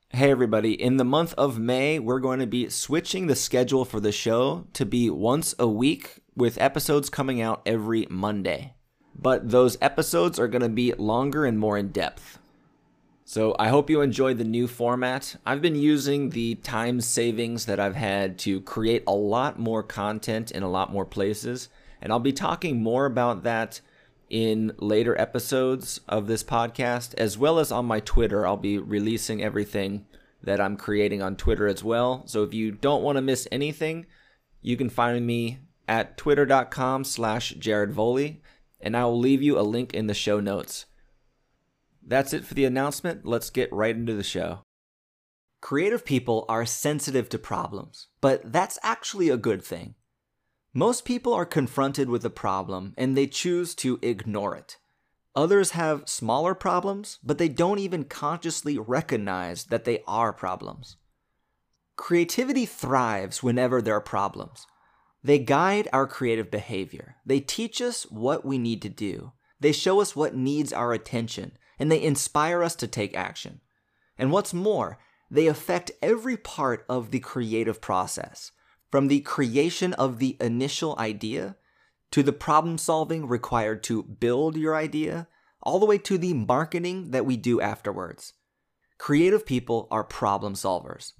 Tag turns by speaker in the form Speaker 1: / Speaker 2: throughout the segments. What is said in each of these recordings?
Speaker 1: Hey everybody, in the month of May, we're going to be switching the schedule for the show to be once a week with episodes coming out every Monday. But those episodes are going to be longer and more in depth. So I hope you enjoy the new format. I've been using the time savings that I've had to create a lot more content in a lot more places, and I'll be talking more about that in later episodes of this podcast, as well as on my Twitter. I'll be releasing everything that I'm creating on Twitter as well. So if you don't want to miss anything, you can find me at twitter.com/JaredVoley, and I will leave you a link in the show notes. That's it for the announcement. Let's get right into the show. Creative people are sensitive to problems, but that's actually a good thing. Most people are confronted with a problem and they choose to ignore it. Others have smaller problems, but they don't even consciously recognize that they are problems. Creativity thrives whenever there are problems. They guide our creative behavior. They teach us what we need to do. They show us what needs our attention, and they inspire us to take action. And what's more, they affect every part of the creative process. From the creation of the initial idea, to the problem solving required to build your idea, all the way to the marketing that we do afterwards. Creative people are problem solvers.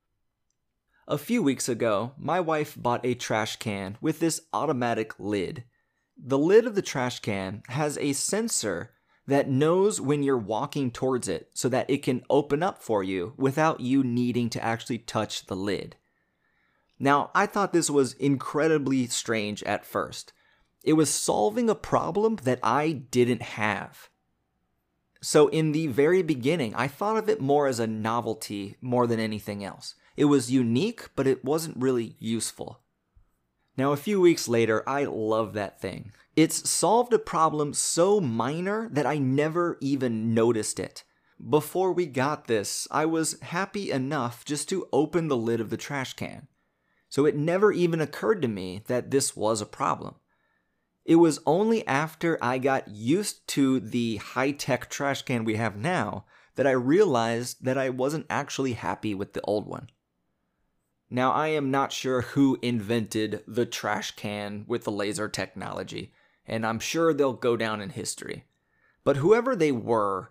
Speaker 1: A few weeks ago, my wife bought a trash can with this automatic lid. The lid of the trash can has a sensor that knows when you're walking towards it so that it can open up for you without you needing to actually touch the lid. Now, I thought this was incredibly strange at first. It was solving a problem that I didn't have. So in the very beginning, I thought of it more as a novelty more than anything else. It was unique, but it wasn't really useful. Now, a few weeks later, I love that thing. It's solved a problem so minor that I never even noticed it. Before we got this, I was happy enough just to open the lid of the trash can. So it never even occurred to me that this was a problem. It was only after I got used to the high-tech trash can we have now that I realized that I wasn't actually happy with the old one. Now, I am not sure who invented the trash can with the laser technology, and I'm sure they'll go down in history. But whoever they were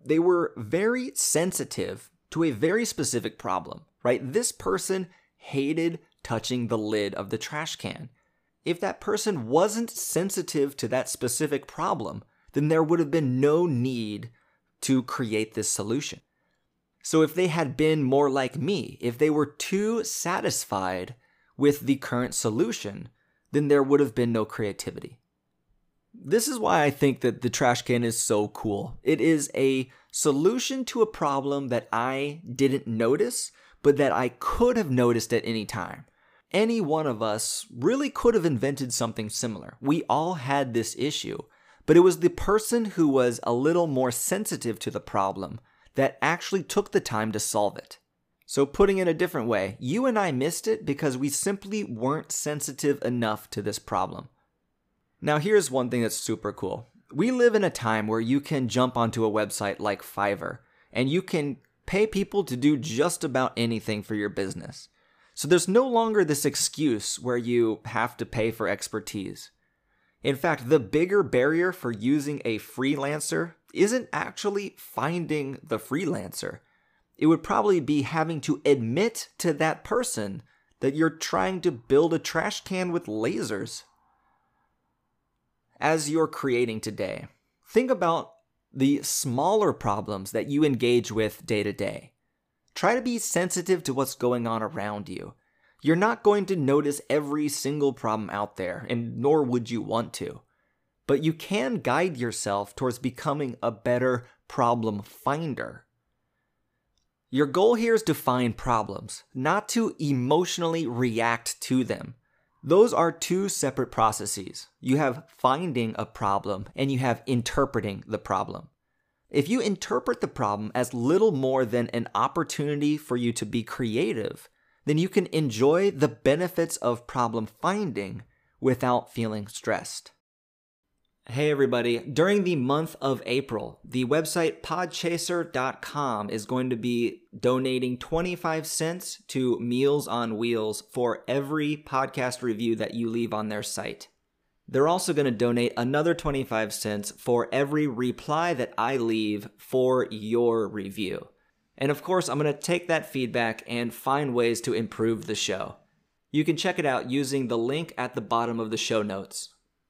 Speaker 1: very sensitive to a very specific problem, right? This person hated touching the lid of the trash can. If that person wasn't sensitive to that specific problem, then there would have been no need to create this solution. So if they had been more like me, if they were too satisfied with the current solution, then there would have been no creativity. This is why I think that the trash can is so cool. It is a solution to a problem that I didn't notice, but that I could have noticed at any time. Any one of us really could have invented something similar. We all had this issue, but it was the person who was a little more sensitive to the problem that actually took the time to solve it. So putting it a different way, you and I missed it because we simply weren't sensitive enough to this problem. Now here's one thing that's super cool. We live in a time where you can jump onto a website like Fiverr, and you can pay people to do just about anything for your business. So there's no longer this excuse where you have to pay for expertise. In fact, the bigger barrier for using a freelancer isn't actually finding the freelancer. It would probably be having to admit to that person that you're trying to build a trash can with lasers. As you're creating today, think about the smaller problems that you engage with day to day. Try to be sensitive to what's going on around you. You're not going to notice every single problem out there, and nor would you want to. But you can guide yourself towards becoming a better problem finder. Your goal here is to find problems, not to emotionally react to them. Those are two separate processes. You have finding a problem, and you have interpreting the problem. If you interpret the problem as little more than an opportunity for you to be creative, then you can enjoy the benefits of problem finding without feeling stressed. Hey everybody, during the month of April, the website podchaser.com is going to be donating 25 cents to Meals on Wheels for every podcast review that you leave on their site. They're also going to donate another 25 cents for every reply that I leave for your review. And of course, I'm going to take that feedback and find ways to improve the show. You can check it out using the link at the bottom of the show notes.